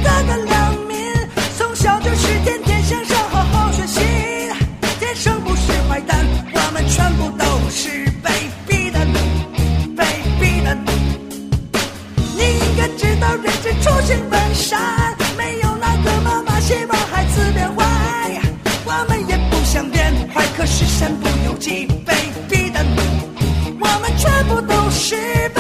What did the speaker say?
个个良民，从小就是天天向上好好学习，天生不是坏蛋，我们全部都是被逼的，被逼的。你应该知道人之初性本善，没有哪个妈妈希望孩子变坏，我们也不想变坏，可是身不由己，被逼的，我们全部都是